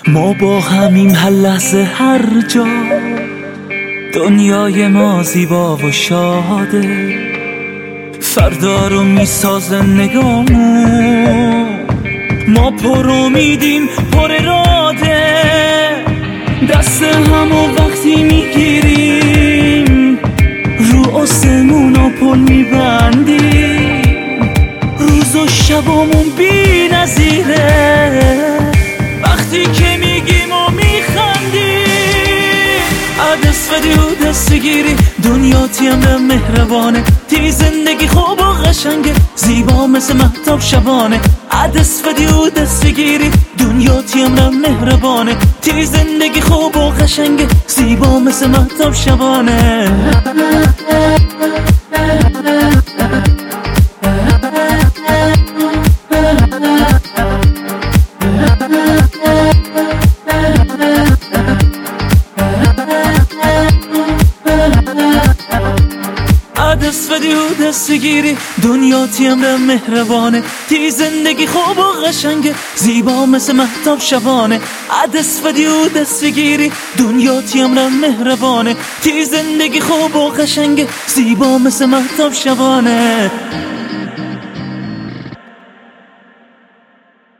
ما با همیم هر لحظه هر جا، دنیای ما زیبا و شاده. فردا رو میسازه نگامون، ما پر امیدیم پر اراده. دست همو وقتی میگیریم، رو آسمونا پل میبندیم. روز و شبامون بی نظیره، وقتی که میگیم و میخندیم. عدس بدی و دست گیری، دنیا تیم مهربانه. تی زندگی خوب و قشنگه، زیبا مثل مهتاب شبانه. عدس بدی و دست گیری، دنیا تیم مهربانه. تی زندگی خوب و قشنگه، زیبا مثل مهتاب شبانه. دست بدی و دست گیری، دنیا تیم مهربانه. تی زندگی خوب و قشنگه، زیبا مثل مهتاب شبانه. دست بدی و دست گیری، دنیا تیم مهربانه. تی زندگی خوب و قشنگه، زیبا مثل مهتاب شبانه.